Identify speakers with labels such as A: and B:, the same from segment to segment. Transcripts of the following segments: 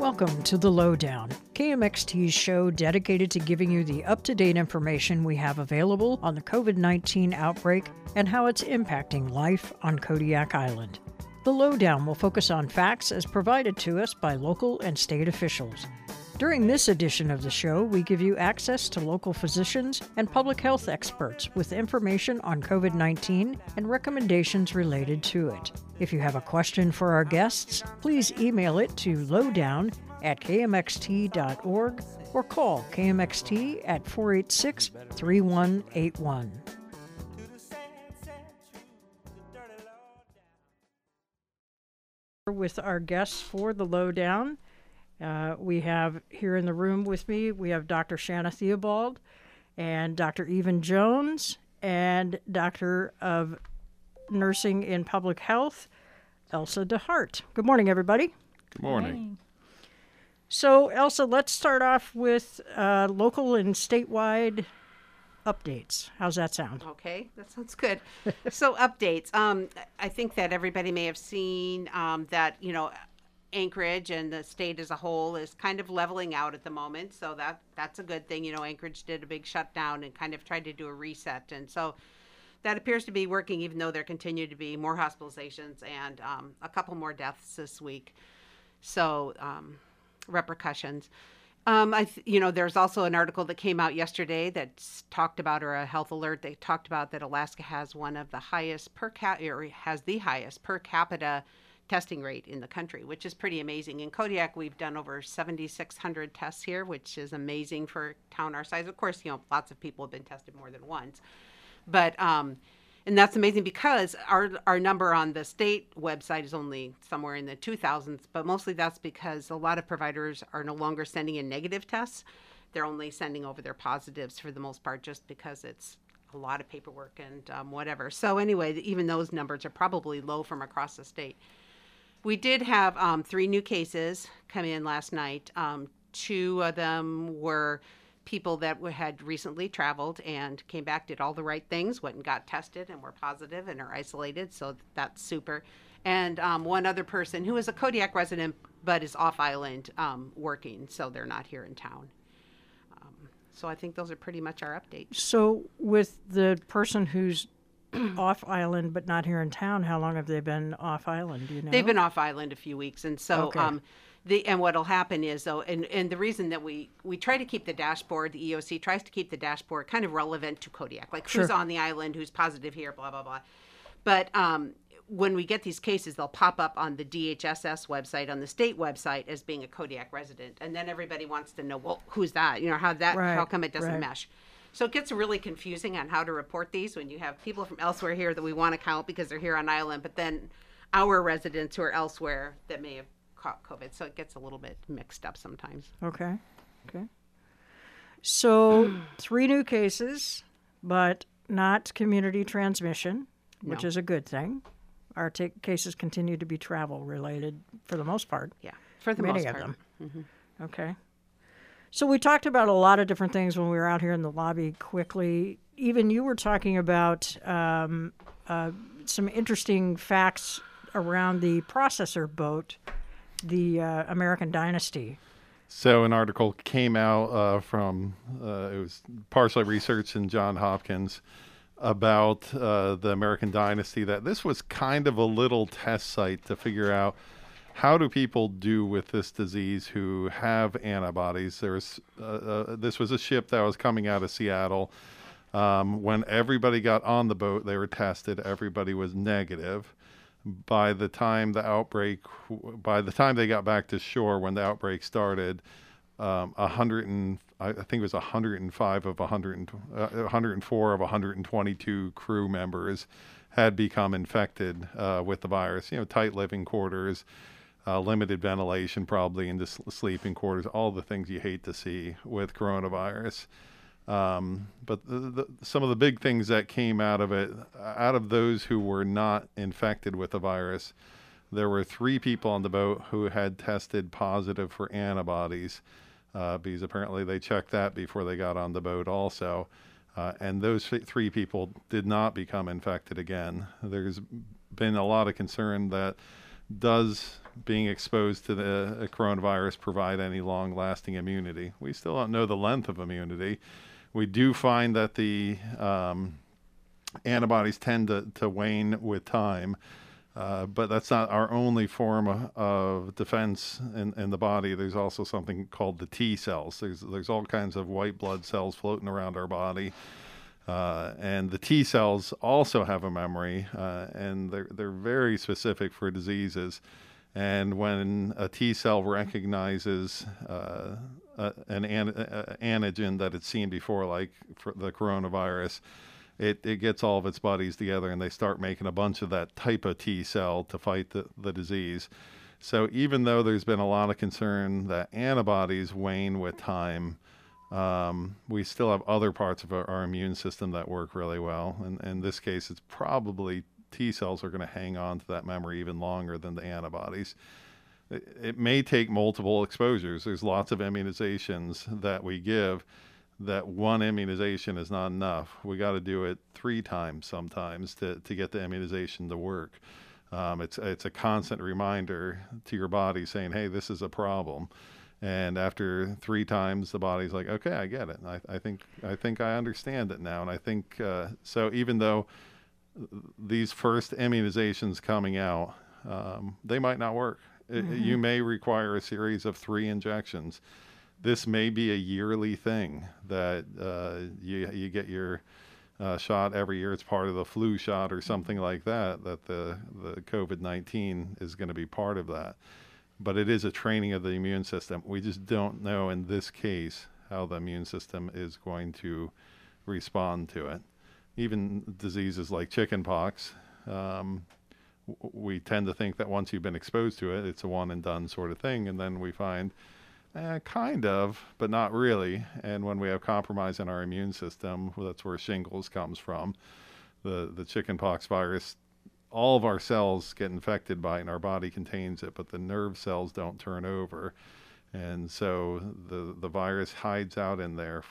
A: Welcome to The Lowdown, KMXT's show dedicated to giving you the up-to-date information we have available on the COVID-19 outbreak and how it's impacting life on Kodiak Island. The Lowdown will focus on facts as provided to us by local and state officials. During this edition of the show, we give you access to local physicians and public health experts with information on COVID-19 and recommendations related to it. If you have a question for our guests, please email it to lowdown@kmxt.org or call KMXT at 486-3181. With our guests for The Lowdown, we have here in the room with me, we have Dr. Shanna Theobald and Dr. Evan Jones and Doctor of Nursing in Public Health, Elsa DeHart. Good morning, everybody.
B: Good morning.
A: So, Elsa, let's start off with local and statewide updates. How's that sound?
C: Okay, that sounds good. So updates. I think that everybody may have seen that, Anchorage and the state as a whole is kind of leveling out at the moment. So that's a good thing. Anchorage did a big shutdown and kind of tried to do a reset. And so that appears to be working, even though there continue to be more hospitalizations and a couple more deaths this week. So repercussions. There's also an article that came out yesterday that talked about, or a health alert, they talked about that Alaska has one of the highest has the highest per capita testing rate in the country, which is pretty amazing. In Kodiak, we've done over 7,600 tests here, which is amazing for a town our size. Of course, lots of people have been tested more than once, but and that's amazing because our number on the state website is only somewhere in the 2,000s, but mostly that's because a lot of providers are no longer sending in negative tests. They're only sending over their positives for the most part, just because it's a lot of paperwork and whatever. So anyway, even those numbers are probably low from across the state. We did have 3 new cases come in last night. 2 of them were people that had recently traveled and came back, did all the right things, went and got tested and were positive and are isolated. So that's super. And one other person who is a Kodiak resident but is off island working, so they're not here in town. So I think those are pretty much our updates.
A: So with the person who's off island but not here in town, how long have they been off island? Do you know?
C: They've been off island a few weeks, and so
A: okay.
C: And what'll happen is, though, and the reason that we try to keep the dashboard, the EOC tries to keep the dashboard kind of relevant to Kodiak, like
A: Sure.
C: Who's on the island, who's positive here, blah blah blah. But when we get these cases, they'll pop up on the DHSS website, on the state website, as being a Kodiak resident, and then everybody wants to know, well, who's that? How come it doesn't mesh? So it gets really confusing on how to report these when you have people from elsewhere here that we want to count because they're here on island, but then our residents who are elsewhere that may have caught COVID. So it gets a little bit mixed up sometimes.
A: Okay. So 3 new cases, but not community transmission, which is a good thing. Our cases continue to be travel related for the most part.
C: Yeah, for the
A: Many
C: most part.
A: of them.
C: Mm-hmm.
A: Okay. So we talked about a lot of different things when we were out here in the lobby quickly. Even you were talking about some interesting facts around the processor boat, the American Dynasty.
B: So an article came out from, it was partially researched in Johns Hopkins about the American Dynasty, that this was kind of a little test site to figure out how do people do with this disease who have antibodies. This was a ship that was coming out of Seattle. When everybody got on the boat, they were tested. Everybody was negative. By the time they got back to shore, when the outbreak started, 104 of 122 crew members had become infected with the virus. Tight living quarters, limited ventilation, probably into sleeping quarters, all the things you hate to see with coronavirus. But some of the big things that came out of it, out of those who were not infected with the virus, there were 3 people on the boat who had tested positive for antibodies, because apparently they checked that before they got on the boat also. And those 3 people did not become infected again. There's been a lot of concern that does being exposed to the coronavirus provide any long-lasting immunity. We still don't know the length of immunity. We do find that the antibodies tend to wane with time, but that's not our only form of defense in the body. There's also something called the T cells. There's all kinds of white blood cells floating around our body. And the T cells also have a memory, and they're very specific for diseases. And when a T cell recognizes an antigen that it's seen before, like for the coronavirus, it gets all of its buddies together and they start making a bunch of that type of T cell to fight the disease. So even though there's been a lot of concern that antibodies wane with time, we still have other parts of our immune system that work really well. And in this case, it's probably T cells are going to hang on to that memory even longer than the antibodies. It may take multiple exposures. There's lots of immunizations that we give that one immunization is not enough. We got to do it 3 times sometimes to get the immunization to work. It's a constant reminder to your body saying, hey, this is a problem. And after 3 times, the body's like, okay, I get it. I think I understand it now. And I think, so even though these first immunizations coming out, they might not work. You may require a series of 3 injections. This may be a yearly thing that you get your shot every year. It's part of the flu shot or something like that, that the COVID-19 is going to be part of that. But it is a training of the immune system. We just don't know in this case how the immune system is going to respond to it. Even diseases like chickenpox, we tend to think that once you've been exposed to it, it's a one and done sort of thing. And then we find kind of, but not really. And when we have compromise in our immune system, well, that's where shingles comes from. The chickenpox virus, all of our cells get infected by it and our body contains it, but the nerve cells don't turn over. And so the virus hides out in there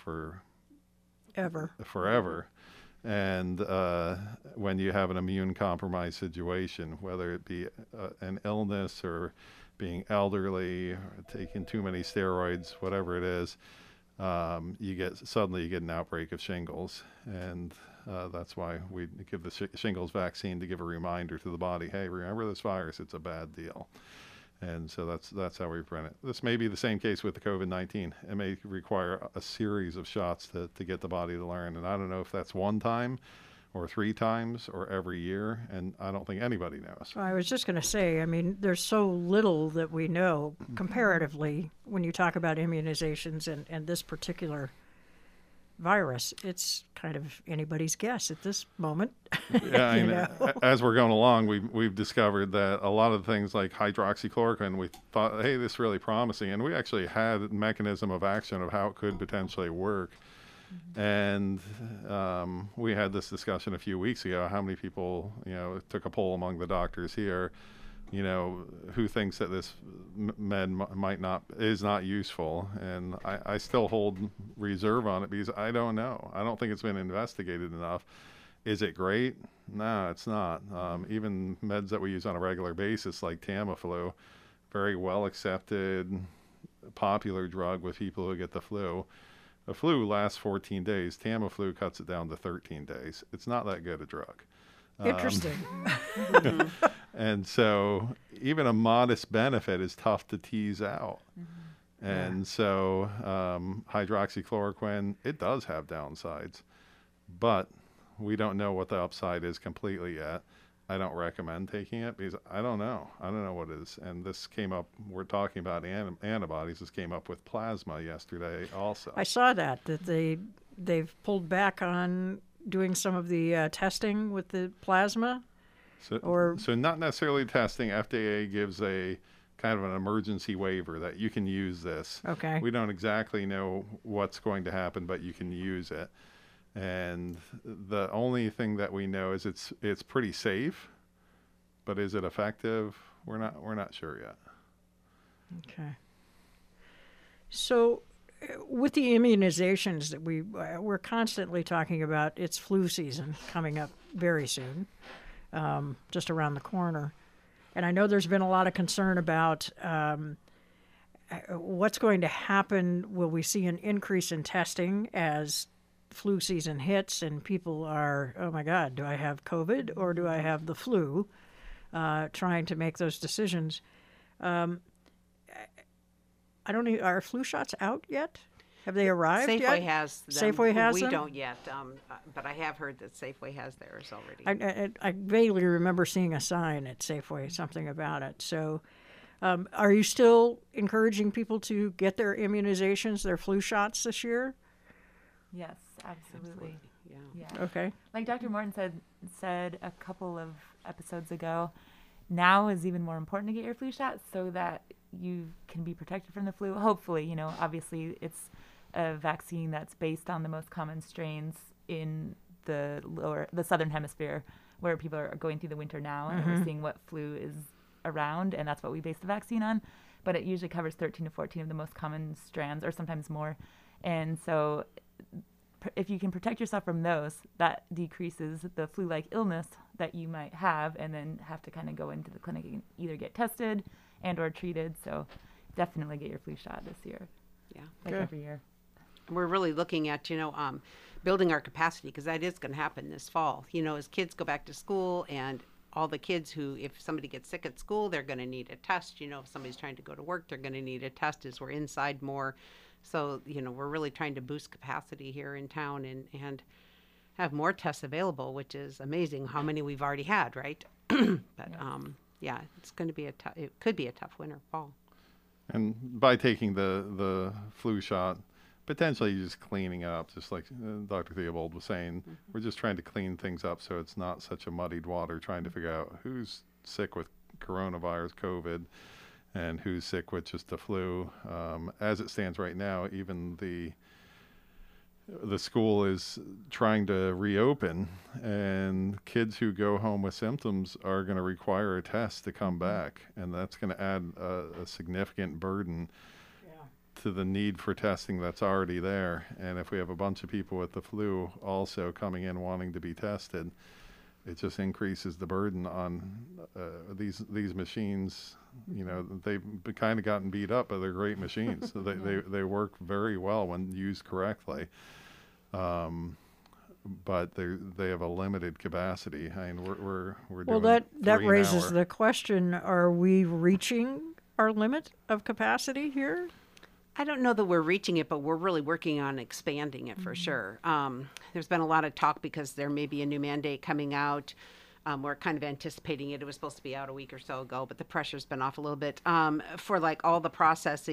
B: forever. And when you have an immune compromised situation, whether it be an illness or being elderly, or taking too many steroids, whatever it is, you get an outbreak of shingles. And that's why we give the shingles vaccine to give a reminder to the body, hey, remember this virus, it's a bad deal. And so that's how we prevent it. This may be the same case with the COVID-19. It may require a series of shots to get the body to learn. And I don't know if that's 1 time or 3 times or every year. And I don't think anybody knows.
A: I was just going to say, I mean, there's so little that we know comparatively when you talk about immunizations and this particular virus. It's kind of anybody's guess at this moment.
B: Yeah, I mean, as we're going along, we've discovered that a lot of things like hydroxychloroquine, we thought, hey, this is really promising, and we actually had a mechanism of action of how it could potentially work. And we had this discussion a few weeks ago. How many people, took a poll among the doctors here, who thinks that this med is not useful. And I still hold reserve on it because I don't know. I don't think it's been investigated enough. Is it great? No, it's not. Even meds that we use on a regular basis, like Tamiflu, very well accepted, popular drug with people who get the flu. The flu lasts 14 days. Tamiflu cuts it down to 13 days. It's not that good a drug.
A: Interesting.
B: And so even a modest benefit is tough to tease out. And so hydroxychloroquine, it does have downsides, but we don't know what the upside is completely yet. I don't recommend taking it because I don't know. I don't know what it is. And this came up, we're talking about antibodies. This came up with plasma yesterday also.
A: I saw that they've pulled back on doing some of the testing with the plasma.
B: So not necessarily testing. FDA gives a kind of an emergency waiver that you can use this.
A: Okay.
B: We don't exactly know what's going to happen, but you can use it. And the only thing that we know is it's pretty safe, but is it effective? We're not sure yet.
A: Okay. So with the immunizations that we're constantly talking about, it's flu season coming up very soon, just around the corner. And I know there's been a lot of concern about what's going to happen. Will we see an increase in testing as flu season hits and people are, oh my God, do I have COVID or do I have the flu? Trying to make those decisions. I don't know, are flu shots out yet? Have they arrived
C: Safeway
A: yet?
C: has them.
A: Safeway has
C: we
A: them?
C: don't yet, but I have heard that Safeway has theirs already.
A: I vaguely remember seeing a sign at Safeway, something about it. So are you still encouraging people to get their immunizations, their flu shots this year?
D: Yes, absolutely.
C: Yeah.
A: Okay.
D: Like Dr. Morton said a couple of episodes ago, now is even more important to get your flu shot so that you can be protected from the flu. Hopefully, obviously it's a vaccine that's based on the most common strains in the southern hemisphere, where people are going through the winter now, and we're seeing what flu is around, and that's what we base the vaccine on. But it usually covers 13 to 14 of the most common strands, or sometimes more. And so if you can protect yourself from those, that decreases the flu-like illness that you might have, and then have to kind of go into the clinic and either get tested and or treated. So definitely get your flu shot this year.
C: Yeah.
D: Like every year.
C: We're really looking at, building our capacity, because that is going to happen this fall. As kids go back to school, and all the kids who, if somebody gets sick at school, they're going to need a test. If somebody's trying to go to work, they're going to need a test as we're inside more. So, we're really trying to boost capacity here in town and have more tests available, which is amazing how many we've already had, right? But, it's going to be it could be a tough winter, fall.
B: And by taking the flu shot, potentially just cleaning up, just like Dr. Theobald was saying, we're just trying to clean things up so it's not such a muddied water, trying to figure out who's sick with coronavirus, COVID, and who's sick with just the flu. As it stands right now, even the school is trying to reopen, and kids who go home with symptoms are going to require a test to come back, and that's going to add a significant burden to the need for testing that's already there. And if we have a bunch of people with the flu also coming in wanting to be tested, it just increases the burden on these machines. They've kind of gotten beat up, but they're great machines. So they work very well when used correctly. But they have a limited capacity. I mean, we're
A: well,
B: doing
A: that raises the question: are we reaching our limit of capacity here?
C: I don't know that we're reaching it, but we're really working on expanding it for sure. There's been a lot of talk because there may be a new mandate coming out. We're kind of anticipating it. It was supposed to be out a week or so ago, but the pressure's been off a little bit for like all the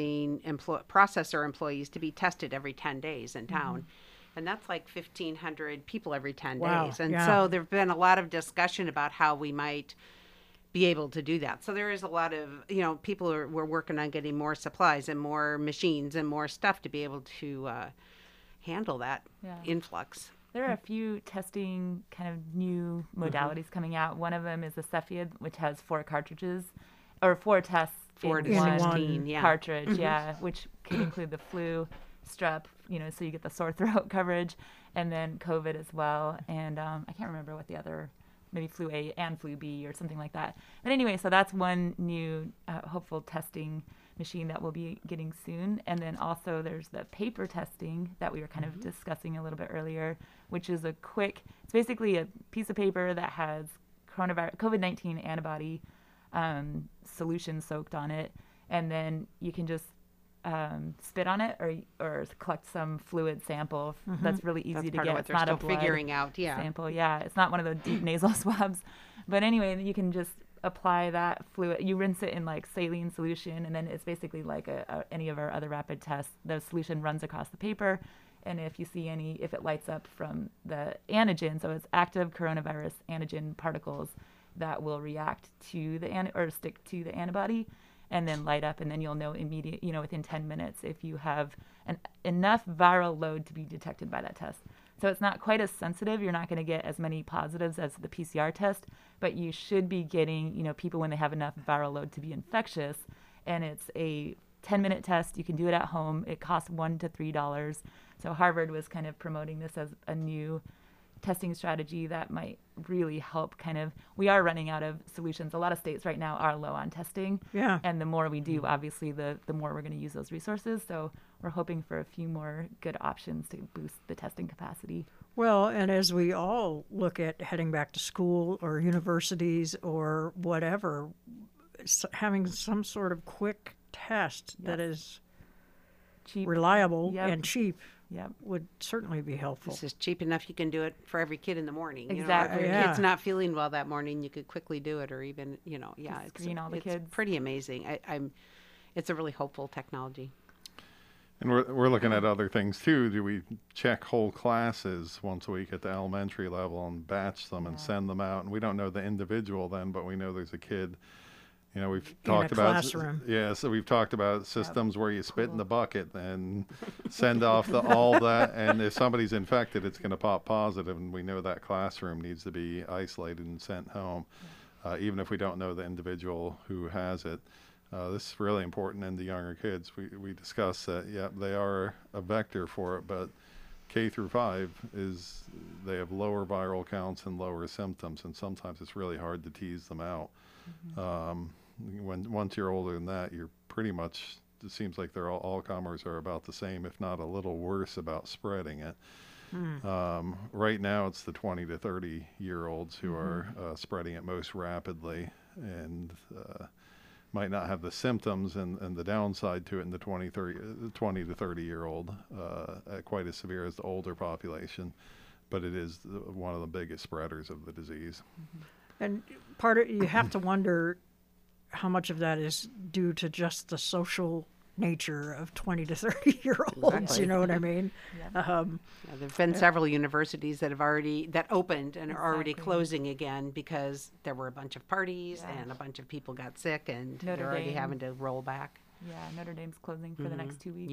C: processor employees to be tested every 10 days in town. And that's like 1,500 people every 10 days. And so there've been a lot of discussion about how we might be able to do that. So there is a lot of, we're working on getting more supplies and more machines and more stuff to be able to handle that influx.
D: There are a few testing kind of new modalities coming out. One of them is the Cepheid, which has 4 cartridges, or 4 tests
C: 4 to
D: in
C: 16,
D: one cartridge, which could include the flu, strep, so you get the sore throat coverage, and then COVID as well. And I can't remember what the other, maybe flu A and flu B or something like that. But anyway, so that's one new hopeful testing machine that we'll be getting soon. And then also there's the paper testing that we were kind of discussing a little bit earlier, which is it's basically a piece of paper that has COVID-19 antibody solution soaked on it. And then you can just spit on it or collect some fluid sample that's really easy to get. It's not a blood
C: figuring out,
D: sample. Yeah, it's not one of those deep nasal swabs. But anyway, you can just apply that fluid. You rinse it in like saline solution, and then it's basically like any of our other rapid tests. The solution runs across the paper, and if you see if it lights up from the antigen, so it's active coronavirus antigen particles that will react to or stick to the antibody, and then light up, and then you'll know within 10 minutes if you have enough viral load to be detected by that test. So it's not quite as sensitive. You're not going to get as many positives as the PCR test, but you should be getting, people when they have enough viral load to be infectious. And it's a 10-minute test. You can do it at home. It costs $1 to $3. So Harvard was kind of promoting this as a new testing strategy that might really help we are running out of solutions. A lot of states right now are low on testing.
A: Yeah.
D: And the more we do, obviously, the more we're going to use those resources. So we're hoping for a few more good options to boost the testing capacity.
A: Well, and as we all look at heading back to school or universities or whatever, having some sort of quick test that is
D: Cheap.
A: reliable
D: Yep.
A: and cheap
D: Yep.
A: would certainly be helpful.
C: This is cheap enough you can do it for every kid in the morning. You know,
D: Exactly.
C: if your
A: Yeah.
C: kid's not feeling well that morning, you could quickly do it, or even,
D: Screen all the kids.
C: It's pretty amazing. It's a really hopeful technology.
B: And we're looking at other things too. Do we check whole classes once a week at the elementary level and batch them and send them out? And we don't know the individual then, but we know there's a kid. We've talked about
A: classroom.
B: So we've talked about systems where you spit in the bucket and send off all that, and if somebody's infected, it's going to pop positive, and we know that classroom needs to be isolated and sent home, even if we don't know the individual who has it. This is really important in the younger kids. We discussed that, they are a vector for it, but K through 5 they have lower viral counts and lower symptoms, and sometimes it's really hard to tease them out. Once you're older than that, you're pretty much, it seems like all comers are about the same, if not a little worse about spreading it. Right now, it's the 20 to 30-year-olds who are spreading it most rapidly, and might not have the symptoms and the downside to it in the 20 to 30-year-old quite as severe as the older population, but it is one of the biggest spreaders of the disease.
A: And you have to wonder how much of that is due to just the social nature of 20 to 30-year-olds.
C: Exactly.
A: You know what I mean?
C: Yeah, there have been several universities that opened and are already
D: Exactly.
C: closing again because there were a bunch of parties
D: Yeah.
C: and a bunch of people got sick, and
D: Notre
C: they're already
D: Dame.
C: having to roll back.
D: Yeah, Notre Dame's closing for the next 2 weeks.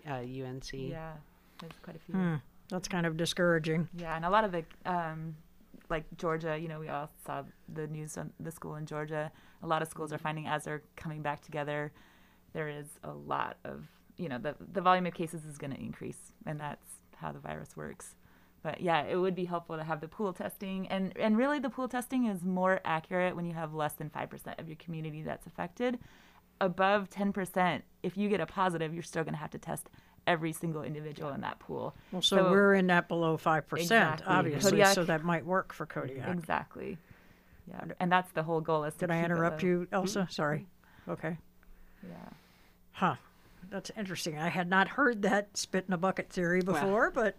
C: UNC.
D: Yeah, there's quite a few.
A: That's kind of discouraging.
D: Yeah, and a lot of the, like Georgia, we all saw the news on the school in Georgia. A lot of schools are finding as they're coming back together, there is a lot of, the volume of cases is going to increase, and that's how the virus works. But yeah, it would be helpful to have the pool testing, and really the pool testing is more accurate when you have less than 5% of your community that's affected. Above 10%, if you get a positive, you're still going to have to test every single individual in that pool.
A: Well, so we're in that below 5%,
D: Exactly.
A: obviously,
D: Kodiak-
A: so that might work for Kodiak.
D: Exactly. Yeah, and that's the whole goal is to
A: Did I
D: keep it
A: interrupt
D: low.
A: you, Elsa? Sorry. Okay.
D: Yeah.
A: Huh. That's interesting. I had not heard that spit in a bucket theory before, but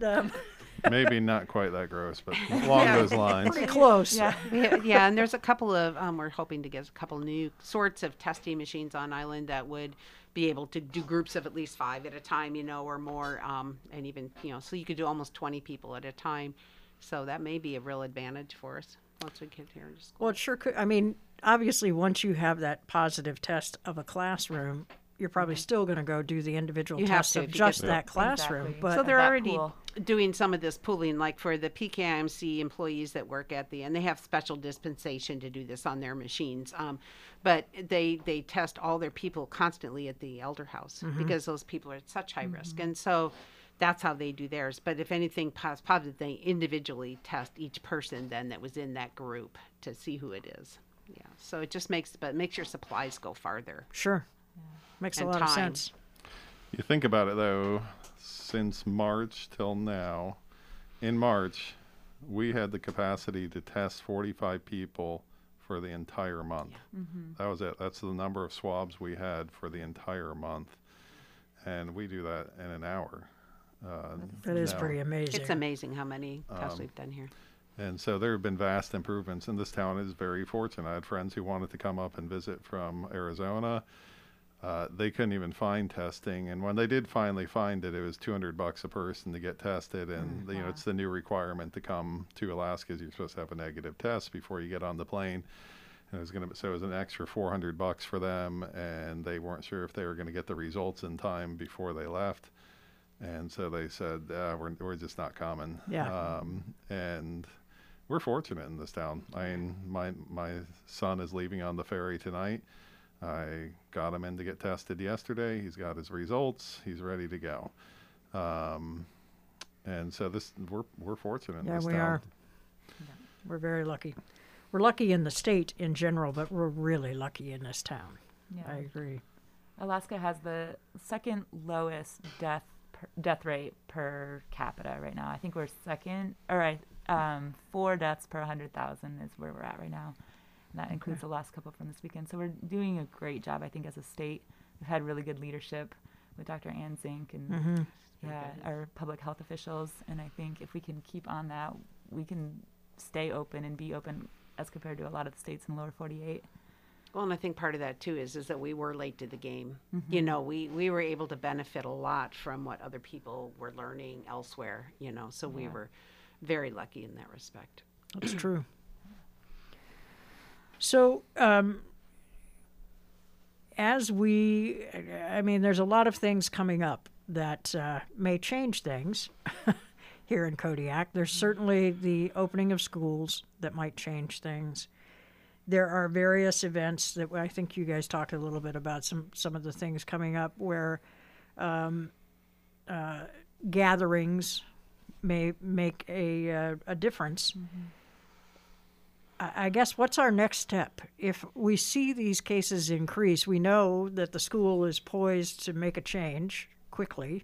B: Maybe not quite that gross, but along those lines.
A: pretty close.
D: Yeah.
C: Yeah, and there's a couple of, we're hoping to get a couple new sorts of testing machines on island that would be able to do groups of at least 5 at a time, or more, and even, so you could do almost 20 people at a time. So that may be a real advantage for us once we get here into school.
A: Well, it sure could. I mean, obviously, once you have that positive test of a classroom, you're probably still going to go do the individual
C: You have
A: tests
C: to
A: of
C: if you
A: just
C: get-
A: that classroom.
D: Exactly.
A: But
C: So they're
D: that
C: already
D: pool.
C: doing some of this pooling, like for the PKIMC employees that work at and they have special dispensation to do this on their machines. But they test all their people constantly at the elder house because those people are at such high risk. And so that's how they do theirs. But if anything positive, they individually test each person then that was in that group to see who it is. Yeah. So it just makes your supplies go farther.
A: sure, makes a
C: And
A: lot of
C: time.
A: sense.
B: You think about it though, since March till now, in March, we had the capacity to test 45 people for the entire month. That was it. That's the number of swabs we had for the entire month. And we do that in an hour.
A: That is
B: now.
A: pretty amazing.
C: It's amazing how many tests we've done here.
B: And so there have been vast improvements, and this town is very fortunate. I had friends who wanted to come up and visit from Arizona. They couldn't even find testing, and when they did finally find it, it was $200 a person to get tested. And it's the new requirement to come to Alaska. You're supposed to have a negative test before you get on the plane. And it was an extra $400 for them, and they weren't sure if they were going to get the results in time before they left. And so they said, we're just not coming.
A: Yeah.
B: And we're fortunate in this town. I mean, my son is leaving on the ferry tonight. I got him in to get tested yesterday. He's got his results. He's ready to go. And so we're fortunate in
A: Yeah,
B: this
A: we
B: town.
A: are. We're very lucky. We're lucky in the state in general, but we're really lucky in this town.
D: Yeah.
A: I agree.
D: Alaska has the second lowest death rate per capita right now. I think we're second, or 4 deaths per 100,000 is where we're at right now. And that includes the last couple from this weekend. So we're doing a great job, I think, as a state. We've had really good leadership with Dr. Ann Zink and our public health officials. And I think if we can keep on that, we can stay open and be open as compared to a lot of the states in the lower 48.
C: Well, and I think part of that too is that we were late to the game. We were able to benefit a lot from what other people were learning elsewhere. So we were very lucky in that respect.
A: That's true. So, there's a lot of things coming up that may change things here in Kodiak. There's certainly the opening of schools that might change things. There are various events that I think you guys talked a little bit about, some of the things coming up where gatherings may make a difference. I guess what's our next step? If we see these cases increase, we know that the school is poised to make a change quickly.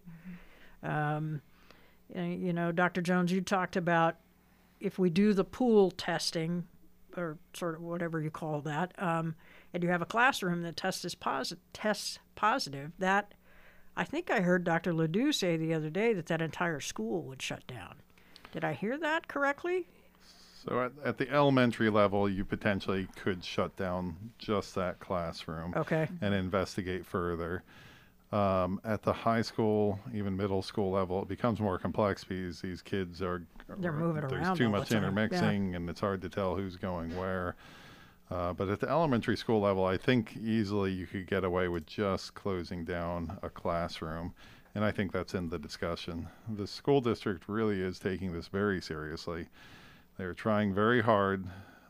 A: Dr. Jones, you talked about if we do the pool testing, or sort of whatever you call that, and you have a classroom that tests positive, that I think I heard Dr. Ledoux say the other day that entire school would shut down. Did I hear that correctly?
B: So at the elementary level, you potentially could shut down just that classroom and investigate further. At the high school, even middle school level, it becomes more complex because these kids they're moving around. There's too much intermixing, and it's hard to tell who's going where. But at the elementary school level, I think easily you could get away with just closing down a classroom. And I think that's in the discussion. The school district really is taking this very seriously. They're trying very hard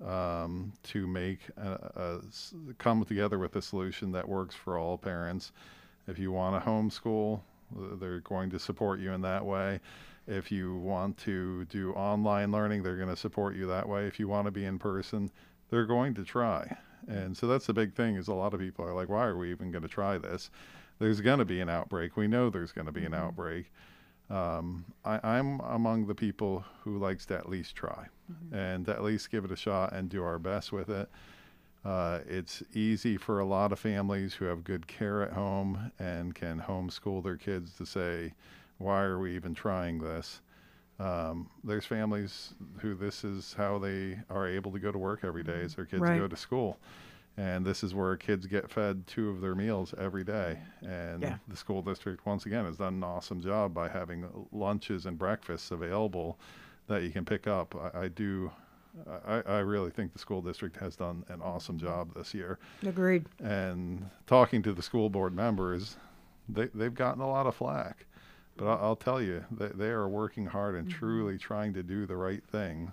B: to make come together with a solution that works for all parents. If you want to homeschool, they're going to support you in that way. If you want to do online learning, they're going to support you that way. If you want to be in person, they're going to try. And so that's the big thing is a lot of people are like, why are we even going to try this? There's going to be an outbreak. We know there's going to be an outbreak. I'm among the people who likes to at least try and at least give it a shot and do our best with it. It's easy for a lot of families who have good care at home and can homeschool their kids to say, why are we even trying this? There's families who this is how they are able to go to work every day as their kids go to school. And this is where kids get fed 2 of their meals every day. And the school district, once again, has done an awesome job by having lunches and breakfasts available that you can pick up. I really think the school district has done an awesome job this year.
A: Agreed.
B: And talking to the school board members, they've gotten a lot of flack. But I'll tell you, they are working hard and truly trying to do the right thing.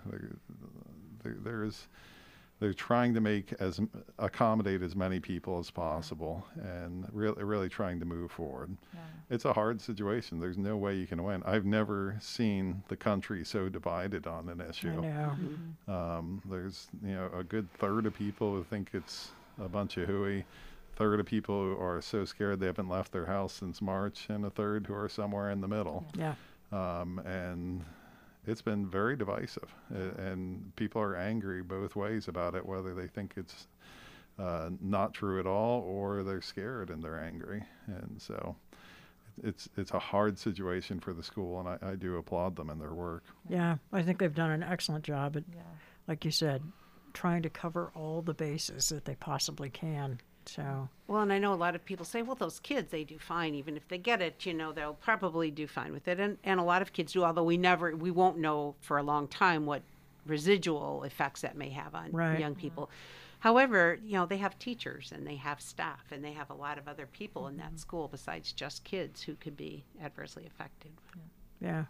B: They're trying to accommodate as many people as possible and really trying to move forward. Yeah. It's a hard situation. There's no way you can win. I've never seen the country so divided on an issue.
A: I know.
B: There's a good third of people who think it's a bunch of hooey, third of people who are so scared they haven't left their house since March, and a third who are somewhere in the middle.
A: Yeah.
B: And it's been very divisive, and people are angry both ways about it, whether they think it's not true at all or they're scared and they're angry. And so it's a hard situation for the school, and I do applaud them in their work.
A: Yeah, I think they've done an excellent job at, like you said, trying to cover all the bases that they possibly can. So
C: well, and I know a lot of people say, well, those kids, they do fine. Even if they get it, they'll probably do fine with it. And a lot of kids do, although we won't know for a long time what residual effects that may have on young people. However, they have teachers and they have staff and they have a lot of other people in that school besides just kids who could be adversely affected.
A: Yeah.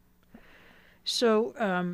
A: So,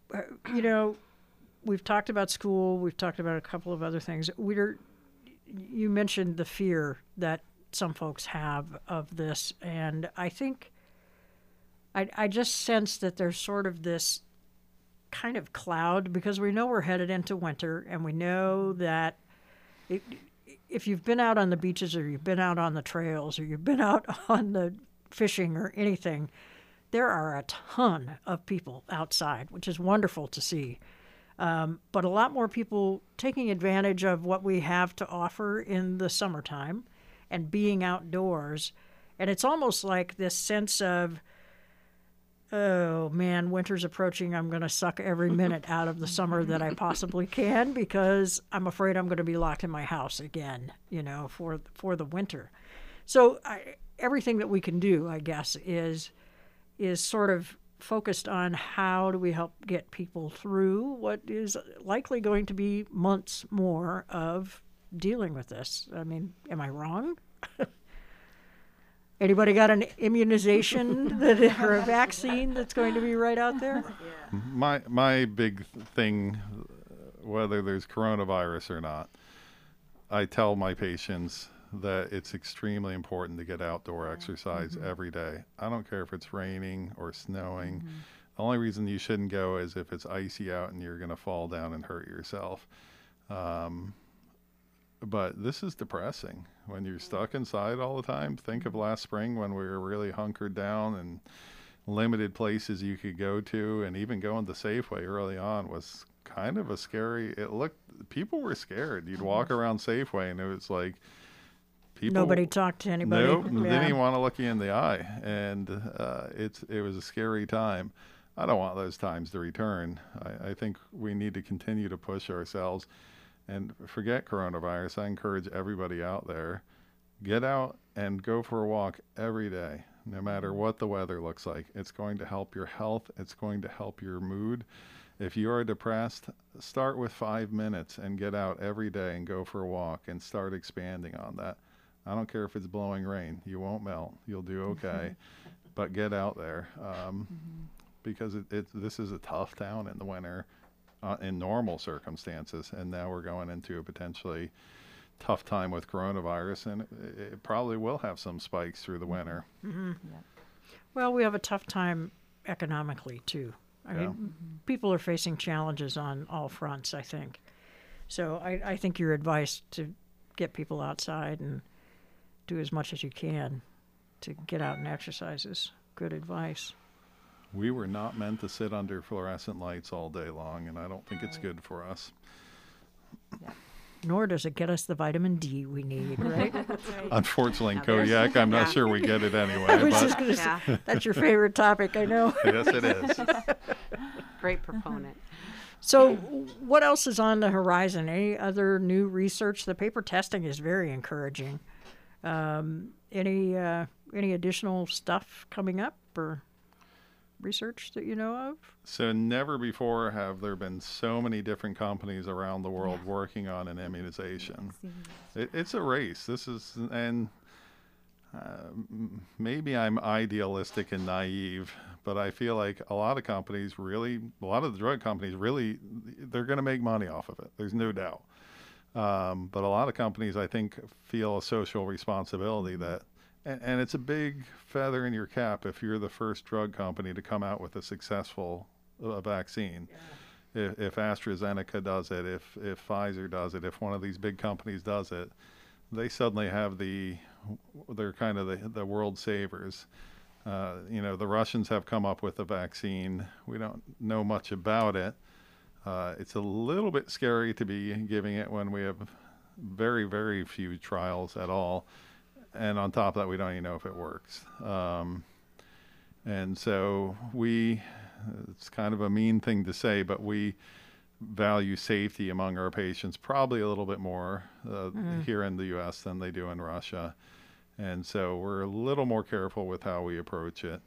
A: we've talked about school. We've talked about a couple of other things. You mentioned the fear that some folks have of this, and I think I just sense that there's sort of this kind of cloud because we know we're headed into winter, and we know that if you've been out on the beaches or you've been out on the trails or you've been out on the fishing or anything, there are a ton of people outside, which is wonderful to see. But a lot more people taking advantage of what we have to offer in the summertime and being outdoors. And it's almost like this sense of, oh man, winter's approaching. I'm going to suck every minute out of the summer that I possibly can because I'm afraid I'm going to be locked in my house again, for the winter. So everything that we can do, I guess, is sort of focused on how do we help get people through what is likely going to be months more of dealing with this. I mean, am I wrong? Anybody got an immunization or a vaccine that's going to be right out there?
B: My big thing, whether there's coronavirus or not, I tell my patients that it's extremely important to get outdoor exercise every day. I don't care if it's raining or snowing. The only reason you shouldn't go is if it's icy out and you're going to fall down and hurt yourself. But this is depressing. When you're stuck inside all the time, think of last spring when we were really hunkered down and limited places you could go to, and even going to Safeway early on was kind of a scary, people were scared. You'd walk around Safeway and it was like,
A: nobody talked to anybody.
B: Nope, didn't even want to look you in the eye. And it was a scary time. I don't want those times to return. I think we need to continue to push ourselves. And forget coronavirus. I encourage everybody out there, get out and go for a walk every day, no matter what the weather looks like. It's going to help your health. It's going to help your mood. If you are depressed, start with 5 minutes and get out every day and go for a walk and start expanding on that. I don't care if it's blowing rain. You won't melt. You'll do okay. But get out there because this is a tough town in the winter. In normal circumstances, and now we're going into a potentially tough time with coronavirus, and it probably will have some spikes through the winter.
A: Well, we have a tough time economically too. I mean, people are facing challenges on all fronts, I think. So I think your advice to get people outside and do as much as you can to get out and exercise is good advice.
B: We were not meant to sit under fluorescent lights all day long, and I don't think it's good for us.
A: Nor does it get us the vitamin D we need, right?
B: Unfortunately, in Kodiak, I'm not sure we get it anyway.
A: I was just going to say, that's your favorite topic, I know.
B: Yes, it is.
C: Great proponent.
A: So what else is on the horizon? Any other new research? The paper testing is very encouraging. Any additional stuff coming up or research that you know of?
B: So never before have there been so many different companies around the world working on an immunization. It's a race. Maybe I'm idealistic and naive, but I feel like a lot of the drug companies really, they're going to make money off of it. There's no doubt. But a lot of companies, I think, feel a social responsibility that, and it's a big feather in your cap if you're the first drug company to come out with a successful vaccine. Yeah. If AstraZeneca does it, if Pfizer does it, if one of these big companies does it, they suddenly have they're kind of the world savers. The Russians have come up with a vaccine. We don't know much about it. It's a little bit scary to be giving it when we have very, very few trials at all. And on top of that, we don't even know if it works. And so it's kind of a mean thing to say, but we value safety among our patients probably a little bit more here in the U.S. than they do in Russia. And so we're a little more careful with how we approach it.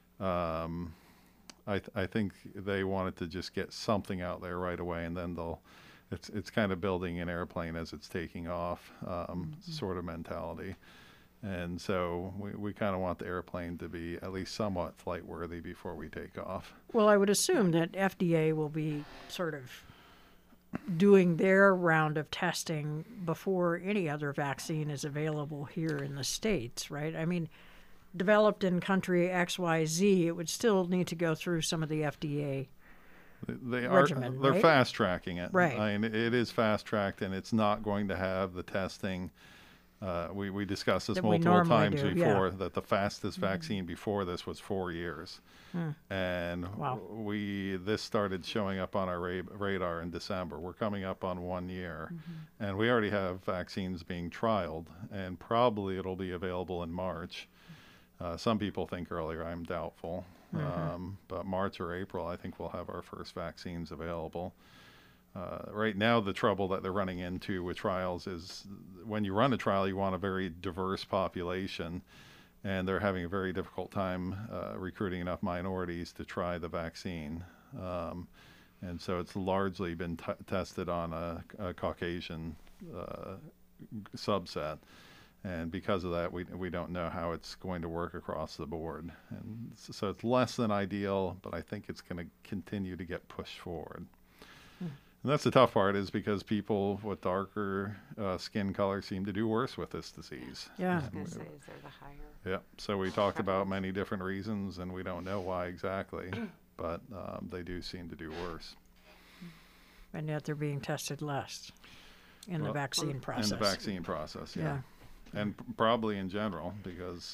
B: I think they wanted to just get something out there right away, and then it's kind of building an airplane as it's taking off sort of mentality. And so we kind of want the airplane to be at least somewhat flight worthy before we take off.
A: Well, I would assume that FDA will be sort of doing their round of testing before any other vaccine is available here in the States, right? I mean, developed in country XYZ, it would still need to go through some of the FDA.
B: They
A: regimen,
B: they're
A: right?
B: fast tracking it.
A: Right.
B: I mean, it is fast tracked, and it's not going to have the testing. We discussed this
A: That we
B: multiple
A: normally
B: times
A: do,
B: before,
A: yeah.
B: that the fastest vaccine before this was 4 years. And
A: Wow.
B: this started showing up on our radar in December. We're coming up on 1 year, and we already have vaccines being trialed, and probably it'll be available in March. Some people think earlier. I'm doubtful. But March or April, I think we'll have our first vaccines available. Right now, the trouble that they're running into with trials is when you run a trial, you want a very diverse population, and they're having a very difficult time recruiting enough minorities to try the vaccine. And so it's largely been tested on a Caucasian subset. And because of that, we don't know how it's going to work across the board. And so it's less than ideal, but I think it's going to continue to get pushed forward. And that's the tough part, is because people with darker skin color seem to do worse with this disease.
A: Yeah.
C: I was going to say, is there the higher?
B: Yeah. So we talked about many different reasons, and we don't know why exactly, but they do seem to do worse.
A: And yet they're being tested less in the
B: Well,
A: vaccine process.
B: In the vaccine process, yeah.
A: Yeah.
B: And probably in general, because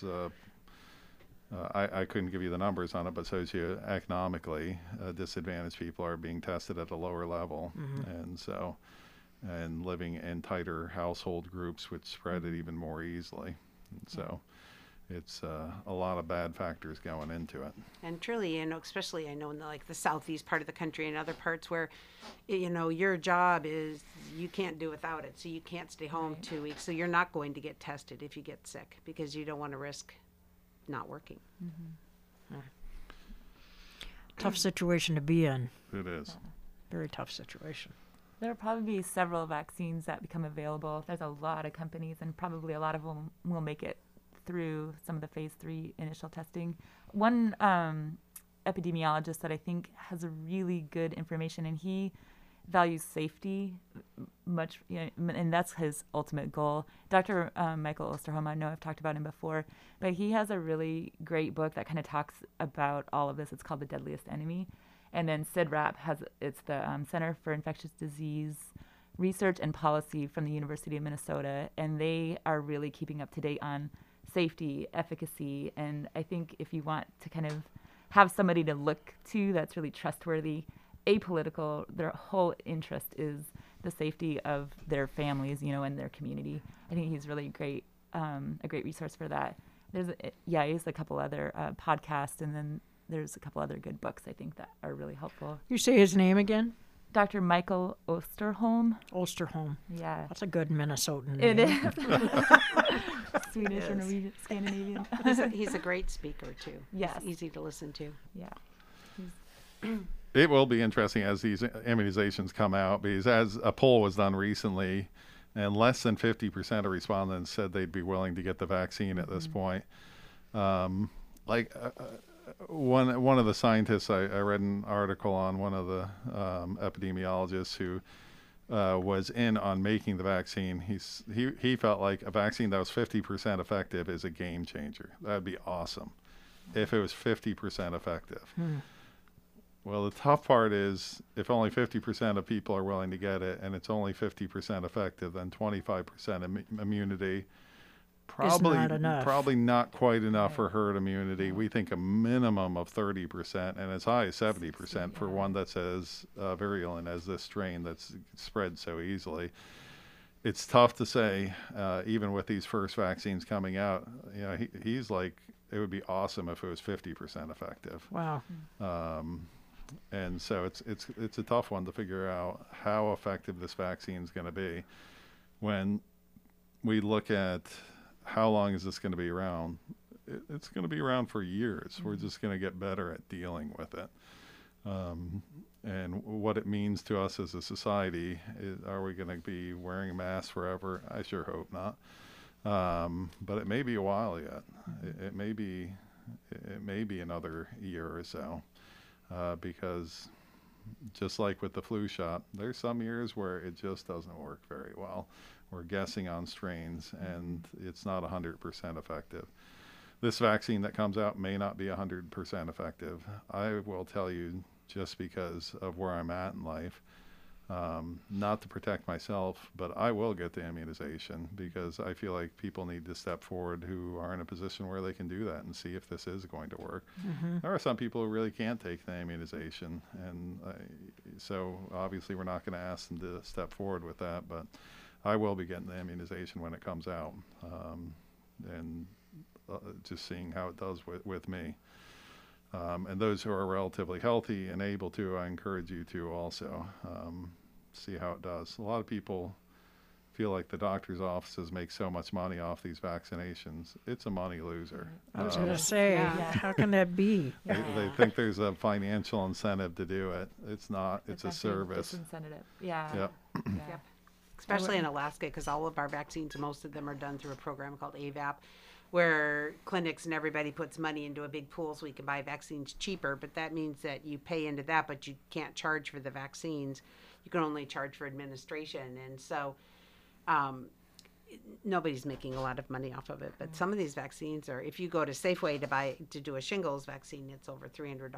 B: I couldn't give you the numbers on it, but socioeconomically, disadvantaged people are being tested at a lower level, and living in tighter household groups, which spread it even more easily. And so it's a lot of bad factors going into it.
C: And truly, especially I know in the southeast part of the country and other parts where, your job is you can't do without it. So you can't stay home 2 weeks. So you're not going to get tested if you get sick because you don't want to risk not working.
A: Tough situation to be in.
B: It is.
A: Very tough situation.
D: There will probably be several vaccines that become available. There's a lot of companies, and probably a lot of them will make it through some of the phase 3 initial testing. One epidemiologist that I think has a really good information, and he values safety much, and that's his ultimate goal. Dr. Michael Osterholm, I know I've talked about him before, but he has a really great book that kind of talks about all of this. It's called The Deadliest Enemy. And then CIDRAP it's the Center for Infectious Disease Research and Policy from the University of Minnesota, and they are really keeping up to date on safety, efficacy, and I think if you want to kind of have somebody to look to that's really trustworthy, apolitical, their whole interest is the safety of their families, and their community. I think he's really great, a great resource for that. He has a couple other podcasts, and then there's a couple other good books I think that are really helpful.
A: You say his name again?
D: Dr. Michael Osterholm.
A: Osterholm.
D: Yeah.
A: That's a good Minnesotan
D: It
A: name.
D: is. Swedish or Norwegian, Scandinavian.
C: He's a great speaker too.
D: Yes.
C: He's easy to listen to.
D: Yeah.
B: It will be interesting as these immunizations come out, because as a poll was done recently, and less than 50% of respondents said they'd be willing to get the vaccine at this point. One of the scientists, I read an article on one of the epidemiologists who was in on making the vaccine. He felt like a vaccine that was 50% effective is a game changer. That'd be awesome if it was 50% effective. Well, the tough part is if only 50% of people are willing to get it and it's only 50% effective, then 25% immunity probably not quite enough for herd immunity. We think a minimum of 30% and as high as 70% for one that's as virulent as this strain that's spread so easily. It's tough to say, even with these first vaccines coming out. He's like, it would be awesome if it was 50% effective.
A: Wow.
B: And so it's a tough one to figure out how effective this vaccine is going to be. When we look at how long is this going to be around, it's going to be around for years. We're just going to get better at dealing with it. And what it means to us as a society, are we going to be wearing a mask forever? I sure hope not. But it may be a while yet. It may be another year or so. Because just like with the flu shot, there's some years where it just doesn't work very well. We're guessing on strains, and it's not 100% effective. this vaccine that comes out may not be 100% effective. I will tell you, just because of where I'm at in life, not to protect myself, but I will get the immunization because I feel like people need to step forward who are in a position where they can do that and see if this is going to work. There are some people who really can't take the immunization, and so obviously we're not going to ask them to step forward with that, but I will be getting the immunization when it comes out, and just seeing how it does with me. And those who are relatively healthy and able to, I encourage you to also see how it does. A lot of people feel like the doctor's offices make so much money off these vaccinations. It's a money loser.
A: I was going to say, how can that be?
B: They think there's a financial incentive to do it. It's not. It's a service.
D: Disincentive. Yeah.
B: Yep.
C: Yep. Especially in Alaska, because all of our vaccines, most of them are done through a program called AVAP, where clinics and everybody puts money into a big pool so we can buy vaccines cheaper. But that means that you pay into that, but you can't charge for the vaccines. You can only charge for administration. And so nobody's making a lot of money off of it. But some of these vaccines are, if you go to Safeway to do a shingles vaccine, it's over $300.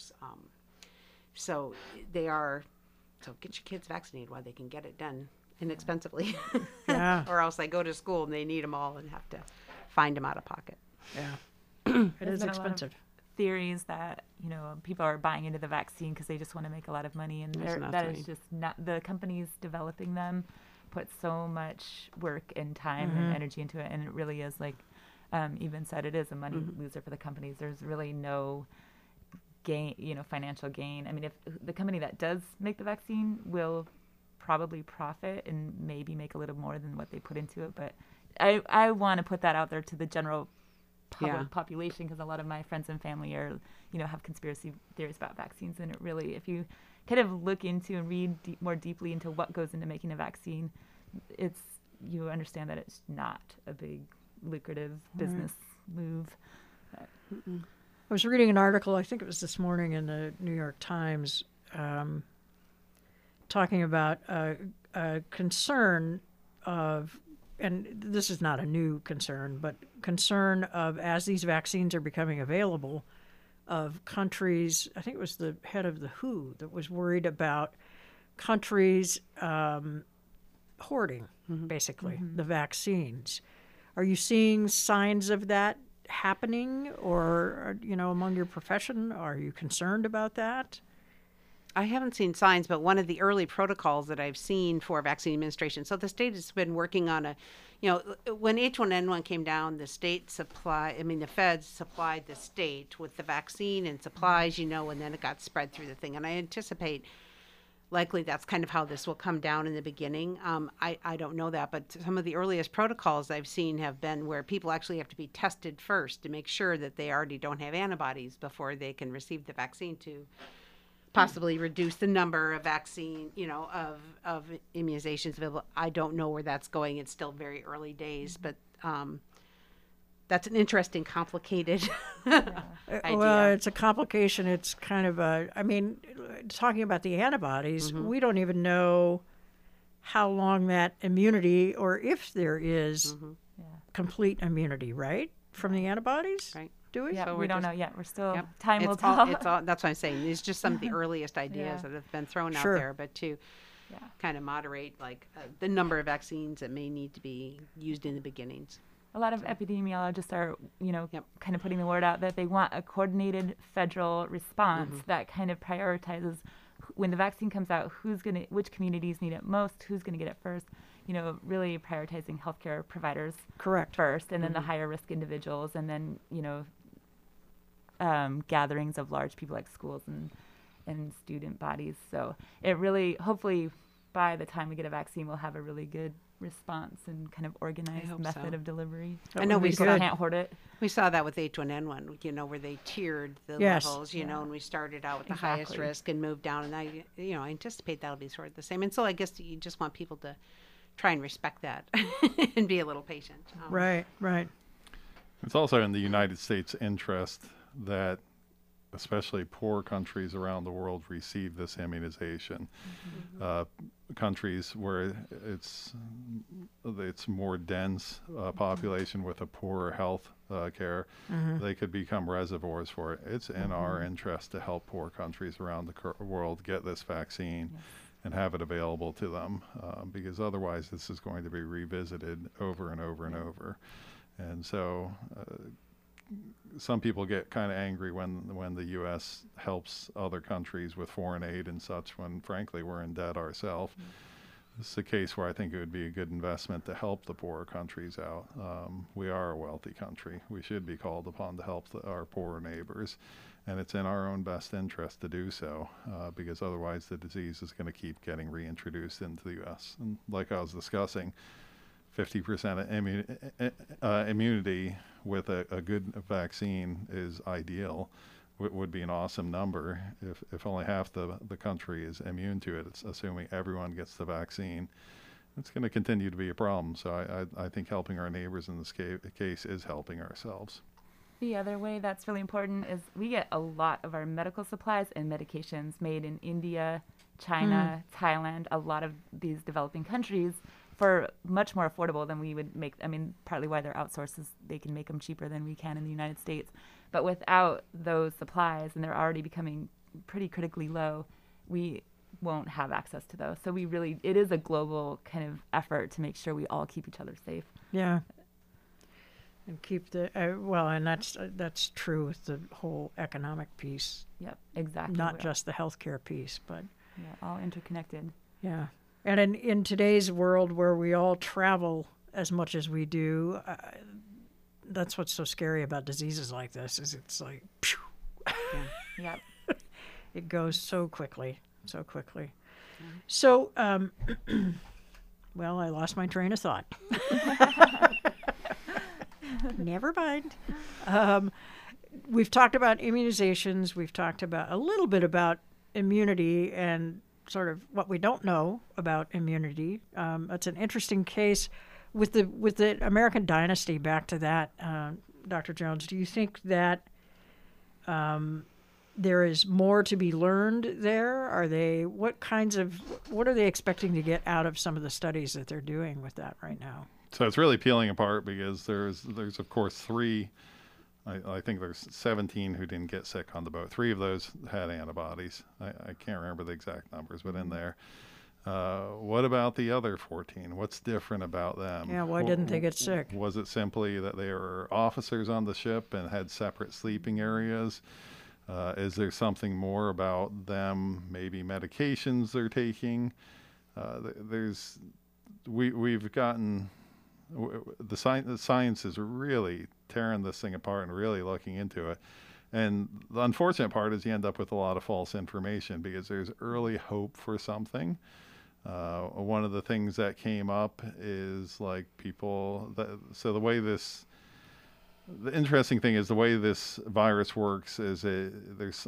C: So they are, so get your kids vaccinated while they can get it done inexpensively.
A: Yeah.
C: Or else they go to school and they need them all and have to find them out of pocket.
A: Yeah. It
D: There's
A: is
D: been a lot of
A: expensive.
D: theories that people are buying into the vaccine because they just want to make a lot of money, and
C: There's
D: that
C: nothing.
D: is just not. The companies developing them put so much work and time and energy into it, and it really is, like even said, it is a money loser for the companies. There's really no gain, financial gain. I mean, if the company that does make the vaccine will probably profit and maybe make a little more than what they put into it, but I want to put that out there to the general population, because a lot of my friends and family are, have conspiracy theories about vaccines, and it really, if you kind of look into and read more deeply into what goes into making a vaccine, you understand that it's not a big lucrative business move.
A: I was reading an article, I think it was this morning in the New York Times, talking about a concern of, and this is not a new concern, but concern of, as these vaccines are becoming available, of countries, I think it was the head of the WHO that was worried about countries hoarding, basically, the vaccines. Are you seeing signs of that happening, or, among your profession? Are you concerned about that?
C: I haven't seen signs, but one of the early protocols that I've seen for vaccine administration. So the state has been working on when H1N1 came down, the feds supplied the state with the vaccine and supplies, and then it got spread through the thing. And I anticipate likely that's kind of how this will come down in the beginning. I don't know that, but some of the earliest protocols I've seen have been where people actually have to be tested first to make sure that they already don't have antibodies before they can receive the vaccine, to possibly reduce the number of vaccine, of immunizations available. I don't know where that's going. It's still very early days, but that's an interesting, complicated idea.
A: Well, it's a complication. It's kind of talking about the antibodies, we don't even know how long that immunity, or if there is complete immunity, right, from the antibodies?
C: Right.
A: Do we?
D: Yeah,
C: So
D: we
C: we're
D: don't
C: just-
D: know yet. We're still,
C: Yep.
D: time will
C: It's all,
D: tell.
C: that's what I'm saying. It's just some of the earliest ideas that have been thrown out
A: Sure.
C: there, but to
D: Yeah.
C: kind of moderate the number of vaccines that may need to be used in the beginnings.
D: A lot of epidemiologists are,
C: Yep.
D: kind of putting the word out that they want a coordinated federal response that kind of prioritizes when the vaccine comes out, which communities need it most, who's going to get it first, really prioritizing healthcare providers
A: Correct.
D: first, and then the higher risk individuals, and then, gatherings of large people like schools and student bodies. So it really, hopefully by the time we get a vaccine, we'll have a really good response and kind of organized
C: hope
D: method
C: so.
D: of delivery.
A: That
C: I know
A: would be
C: we
D: People
A: good.
D: can't hoard it.
C: We saw that with H1N1, where they tiered the
A: Yes.
C: levels, and we started out with the highest
D: Exactly.
C: risk and moved down. And I anticipate that'll be sort of the same. And so I guess you just want people to try and respect that and be a little patient.
A: Right.
B: It's also in the United States' interest that especially poor countries around the world receive this immunization. Countries where it's more dense population with a poorer health care, they could become reservoirs for it. It's in our interest to help poor countries around the world get this vaccine and have it available to them, because otherwise this is going to be revisited over and over and over. And so some people get kind of angry when the U.S. helps other countries with foreign aid and such, when frankly we're in debt ourselves. This is a case where I think it would be a good investment to help the poorer countries out. We are a wealthy country. We should be called upon to help our poorer neighbors, and it's in our own best interest to do so, because otherwise the disease is going to keep getting reintroduced into the U.S. And like I was discussing, 50% immunity with a good vaccine is ideal. Would be an awesome number if only half the country is immune to it. It's assuming everyone gets the vaccine. It's going to continue to be a problem. So I think helping our neighbors in this case is helping ourselves.
D: The other way that's really important is we get a lot of our medical supplies and medications made in India, China, Thailand, a lot of these developing countries, for much more affordable than we would make. I mean, partly why they're outsourced is they can make them cheaper than we can in the United States. But without those supplies, and they're already becoming pretty critically low, we won't have access to those. So it is a global kind of effort to make sure we all keep each other safe.
A: Yeah. And keep and that's true with the whole economic piece.
D: Yep, exactly.
A: Not just the healthcare piece, but
D: all interconnected.
A: Yeah. And in today's world where we all travel as much as we do, that's what's so scary about diseases like this, is it's like, phew.
D: Yep.
A: It goes so quickly. So, well, I lost my train of thought. Never mind. We've talked about immunizations. We've talked about a little bit about immunity and sort of what we don't know about immunity. That's an interesting case with the American Dynasty. Back to that, Dr. Jones. Do you think that there is more to be learned there? What are they expecting to get out of some of the studies that they're doing with that right now?
B: So it's really peeling apart, because there's of course three. I think there's 17 who didn't get sick on the boat. 3 of those had antibodies. I can't remember the exact numbers, but in there. What about the other 14? What's different about them?
A: Yeah, why didn't they get sick?
B: Was it simply that they were officers on the ship and had separate sleeping areas? Is there something more about them, maybe medications they're taking? We've gotten... The science is really tearing this thing apart and really looking into it. And the unfortunate part is you end up with a lot of false information, because there's early hope for something. One of the things that came up is like the interesting thing is the way this virus works is there's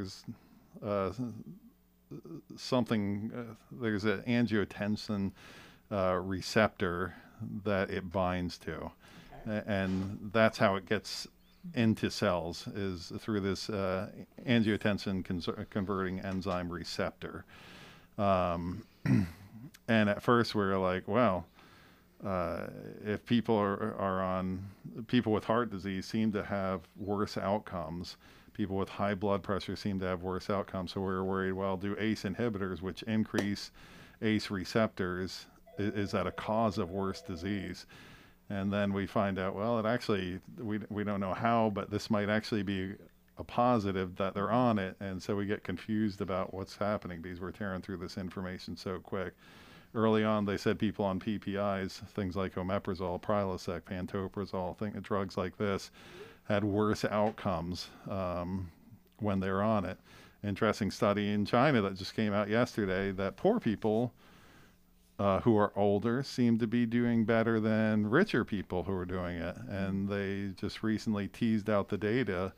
B: an angiotensin receptor that it binds to, and that's how it gets into cells, is through this angiotensin converting enzyme receptor. And at first we were like, well, if people people with heart disease seem to have worse outcomes, people with high blood pressure seem to have worse outcomes, so we were worried, well, do ACE inhibitors, which increase ACE receptors, is that a cause of worse disease? And then we find out, well, it actually, we don't know how, but this might actually be a positive that they're on it. And so we get confused about what's happening, because we're tearing through this information so quick. Early on, they said people on PPIs, things like omeprazole, Prilosec, pantoprazole, drugs like this, had worse outcomes when they're on it. Interesting study in China that just came out yesterday, that poor people who are older seem to be doing better than richer people who are doing it. And they just recently teased out the data,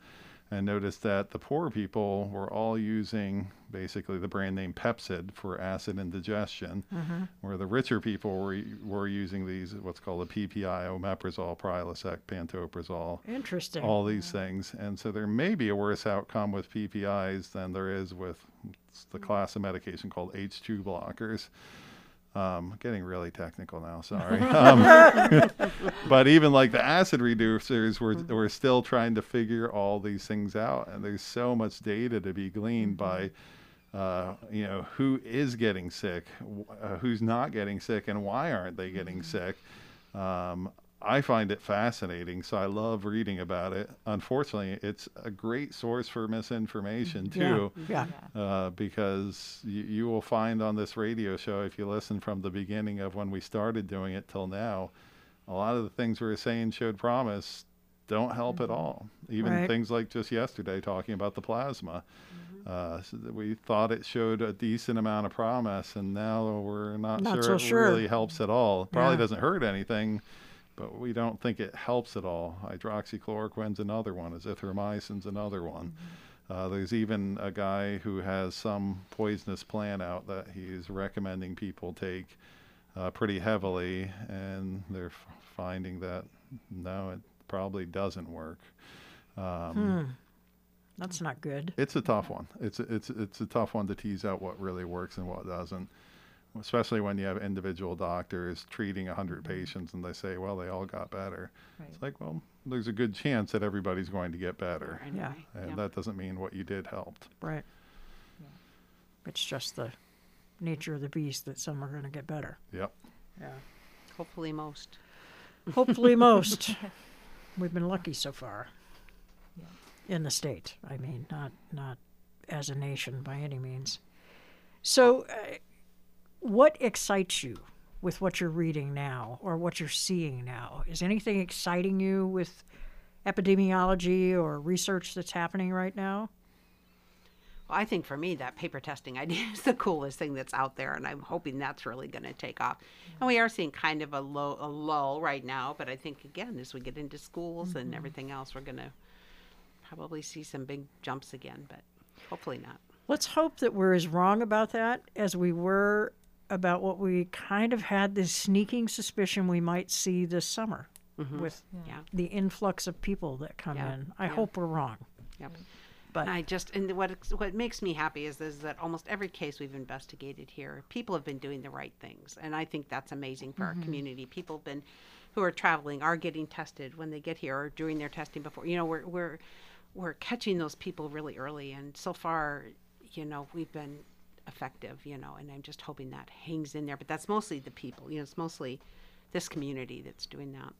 B: and noticed that the poor people were all using basically the brand name Pepcid for acid indigestion, where the richer people were using these, what's called a PPI, omeprazole, Prilosec, pantoprazole,
A: Interesting.
B: all these things. And so there may be a worse outcome with PPIs than there is with the class of medication called H2 blockers. Getting really technical now, sorry. But even like the acid reducers, we're still trying to figure all these things out. And there's so much data to be gleaned by, who is getting sick, who's not getting sick, and why aren't they getting sick. I find it fascinating, so I love reading about it. Unfortunately, it's a great source for misinformation too, because you will find on this radio show, if you listen from the beginning of when we started doing it till now, a lot of the things we were saying showed promise don't help at all. Even things like just yesterday talking about the plasma. So we thought it showed a decent amount of promise, and now we're not
A: so
B: sure
A: sure.
B: it really helps at all. It probably doesn't hurt anything, but we don't think it helps at all. Hydroxychloroquine's another one. Azithromycin's another one. There's even a guy who has some poisonous plant out that he's recommending people take pretty heavily, and they're finding that, no, it probably doesn't work.
A: That's not good.
B: It's a tough one. It's a tough one to tease out what really works and what doesn't, especially when you have individual doctors treating 100 patients and they say, well, they all got better. It's like, well, there's a good chance that everybody's going to get better.
C: Anyway.
B: And that doesn't mean what you did helped.
A: Right. It's just the nature of the beast that some are going to get better.
B: Yep.
A: Yeah.
C: Hopefully most.
A: Hopefully most. We've been lucky so far. In the state. I mean, not as a nation by any means. So, what excites you with what you're reading now or what you're seeing now? Is anything exciting you with epidemiology or research that's happening right now?
C: Well, I think for me, that paper testing idea is the coolest thing that's out there, and I'm hoping that's really going to take off. And we are seeing kind of a lull right now, but I think, again, as we get into schools and everything else, we're going to probably see some big jumps again, but hopefully not.
A: Let's hope that we're as wrong about that as we were about what we kind of had this sneaking suspicion we might see this summer with the influx of people that come in. I hope we're wrong.
C: Yep.
A: But
C: And what makes me happy is that almost every case we've investigated here, people have been doing the right things, and I think that's amazing for our community. People who are traveling are getting tested when they get here or doing their testing before. You know, we're catching those people really early, and so far, we've been effective, and I'm just hoping that hangs in there. But that's mostly the people, it's mostly this community that's doing that.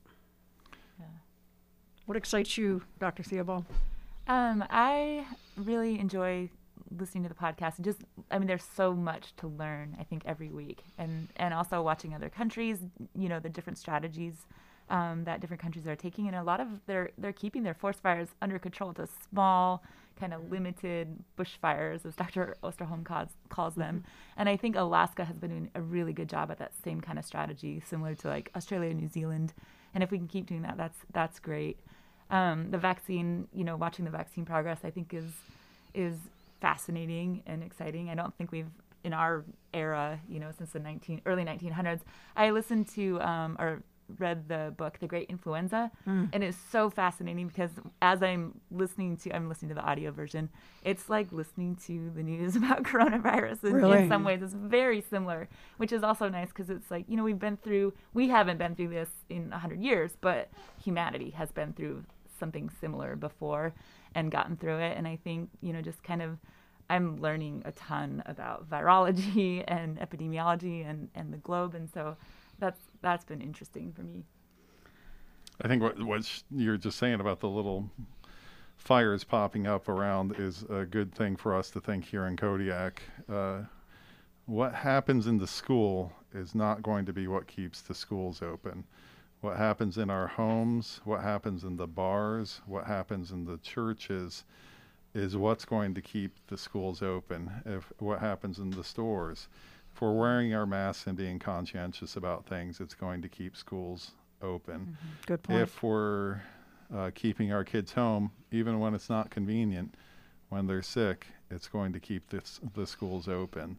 A: what excites you, Dr. Theobald?
D: I really enjoy listening to the podcast. There's so much to learn, I think, every week. And also watching other countries, the different strategies that different countries are taking. And a lot of they're keeping their forest fires under control to small, kind of limited bushfires, as Dr. Osterholm calls them. And I think Alaska has been doing a really good job at that same kind of strategy, similar to like Australia and New Zealand. And if we can keep doing that, that's great. The vaccine, watching the vaccine progress, I think is fascinating and exciting. I don't think we've, in our era, since the early 1900s, I listened to or read the book, The Great Influenza, and it's so fascinating because as I'm listening to the audio version, it's like listening to the news about coronavirus. And
A: Really?
D: in some ways, it's very similar, which is also nice because it's like, we haven't been through this in 100 years, but humanity has been through something similar before and gotten through it. And I think, just kind of, I'm learning a ton about virology and epidemiology and the globe. And so that's been interesting for me.
B: I think what you're just saying about the little fires popping up around is a good thing for us to think here in Kodiak. What happens in the school is not going to be what keeps the schools open. What happens in our homes, what happens in the bars, what happens in the churches is what's going to keep the schools open. What happens in the stores. If we're wearing our masks and being conscientious about things, it's going to keep schools open.
A: Good point.
B: If we're keeping our kids home, even when it's not convenient, when they're sick, it's going to keep the schools open.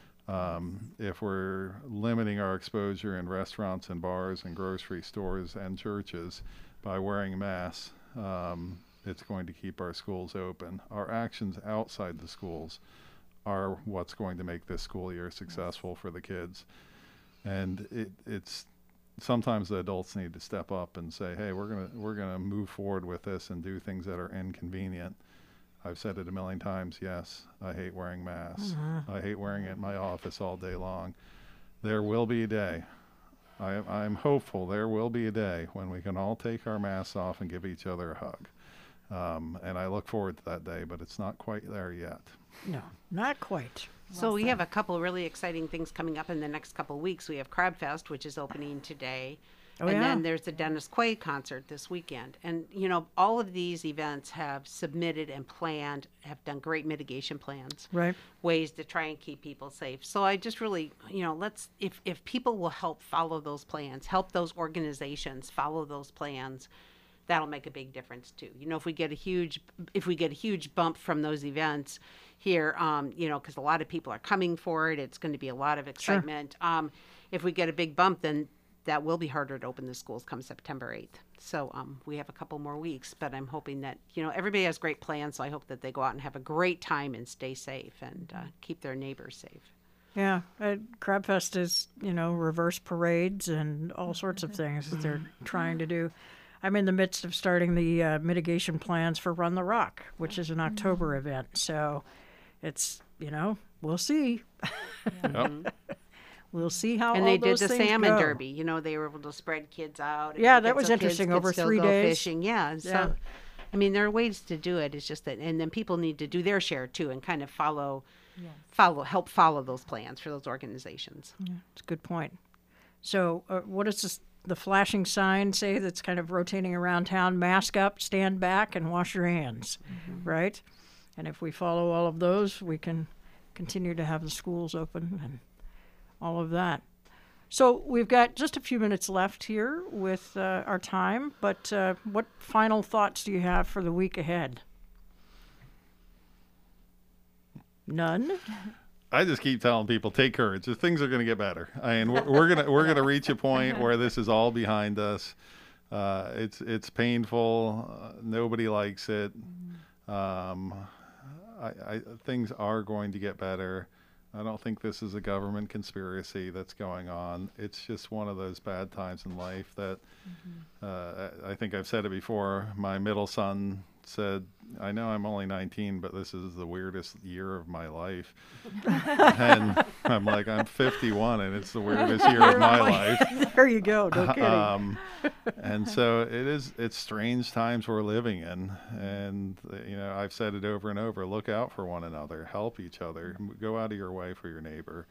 B: If we're limiting our exposure in restaurants and bars and grocery stores and churches by wearing masks, it's going to keep our schools open. Our actions outside the schools are what's going to make this school year successful for the kids. And it's sometimes the adults need to step up and say, hey, we're gonna move forward with this and do things that are inconvenient. I've said it a million times. Yes, I hate wearing masks. I hate wearing it in my office all day long. There will be a day. I'm hopeful there will be a day when we can all take our masks off and give each other a hug. And I look forward to that day, but it's not quite there yet.
A: No, not quite.
C: So we have a couple really exciting things coming up in the next couple of weeks. We have Crab Fest, which is opening today.
A: Oh,
C: and
A: yeah.
C: then there's the Dennis Quaid concert this weekend. And, you know, all of these events have submitted and planned, have done great mitigation plans.
A: Right.
C: Ways to try and keep people safe. So I just really, you know, if people will help follow those plans, help those organizations follow those plans, that'll make a big difference too. You know, if we get a huge bump from those events here, you know, because a lot of people are coming for it, it's going to be a lot of excitement. Sure. If we get a big bump, then that will be harder to open the schools come September 8th. So we have a couple more weeks, but I'm hoping that, you know, everybody has great plans. So I hope that they go out and have a great time and stay safe and keep their neighbors safe.
A: Yeah, Crab Fest is, you know, reverse parades and all sorts of things that they're trying to do. I'm in the midst of starting the mitigation plans for Run the Rock, which is an October event. So it's, you know, we'll see.
B: Yep.
A: We'll see how
C: and
A: all
C: they
A: those
C: did the
A: things
C: salmon
A: go.
C: derby. You know, they were able to spread kids out.
A: Yeah,
C: and
A: that
C: kids-
A: was
C: so kids
A: interesting,
C: could
A: over
C: still
A: 3
C: go
A: days.
C: Fishing, yeah. So,
A: Yeah.
C: I mean, there are ways to do it. It's just that, and then people need to do their share too, and kind of help follow those plans for those organizations.
A: Yeah, it's a good point. So what does the flashing sign say that's kind of rotating around town? Mask up, stand back, and wash your hands, right? And if we follow all of those, we can continue to have the schools open and all of that. So we've got just a few minutes left here with our time, but what final thoughts do you have for the week ahead? None?
B: I just keep telling people, take courage. Things are going to get better. I mean, we're gonna reach a point where this is all behind us. It's painful. Nobody likes it. Things are going to get better. I don't think this is a government conspiracy that's going on. It's just one of those bad times in life that I think I've said it before. My middle son said, I know I'm only 19, but this is the weirdest year of my life. And I'm like, I'm 51 and it's the weirdest year of my life.
A: There you go. No kidding.
B: And so it's strange times we're living in. And, you know, I've said it over and over, look out for one another, help each other, go out of your way for your neighbor.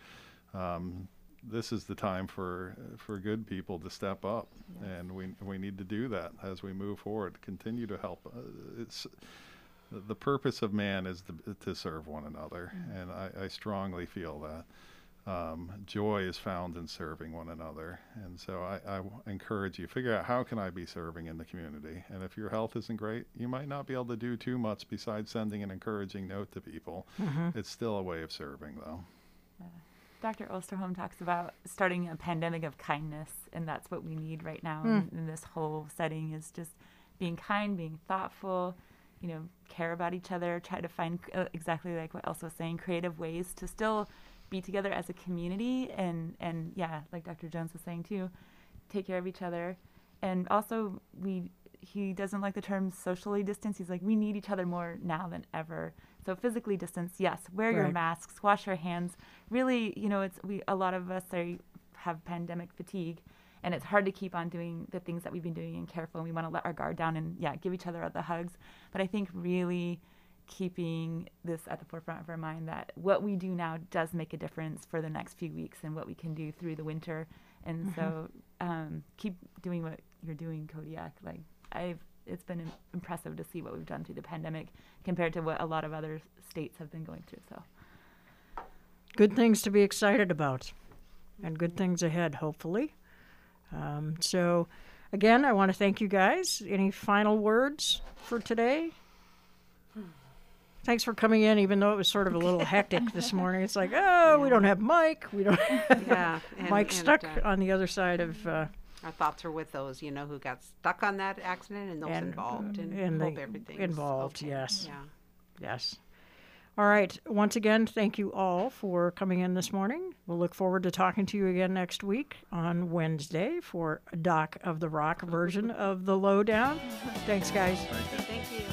B: This is the time for good people to step up, and we need to do that as we move forward. Continue to help. It's the purpose of man is to serve one another, and I strongly feel that joy is found in serving one another. And so I encourage you, figure out how can I be serving in the community. And if your health isn't great, you might not be able to do too much besides sending an encouraging note to people. It's still a way of serving, though.
D: Dr. Osterholm talks about starting a pandemic of kindness, and that's what we need right now in this whole setting is just being kind, being thoughtful, you know, care about each other, try to find exactly like what Elsa was saying, creative ways to still be together as a community and yeah, like Dr. Jones was saying too, take care of each other. And also he doesn't like the term socially distance. He's like, we need each other more now than ever. So physically distance, yes. Wear your masks, wash your hands. Really, you know, a lot of us have pandemic fatigue, and it's hard to keep on doing the things that we've been doing and careful. And we want to let our guard down and give each other the hugs. But I think really keeping this at the forefront of our mind that what we do now does make a difference for the next few weeks and what we can do through the winter. And so keep doing what you're doing, Kodiak. Like it's been impressive to see what we've done through the pandemic compared to what a lot of other states have been going through. So,
A: good things to be excited about, and good things ahead, hopefully. So, Again, I want to thank you guys. Any final words for today? Thanks for coming in, even though it was sort of a little hectic this morning. It's like, we don't have Mike. We don't have Mike stuck on the other side of...
C: our thoughts are with those, who got stuck on that accident and those involved, and hope everything's
A: involved.
C: okay.
A: Yes.
C: Yeah.
A: Yes. All right. Once again, thank you all for coming in this morning. We'll look forward to talking to you again next week on Wednesday for a Doc of the Rock version of The Lowdown. Thanks, guys.
C: Thank you.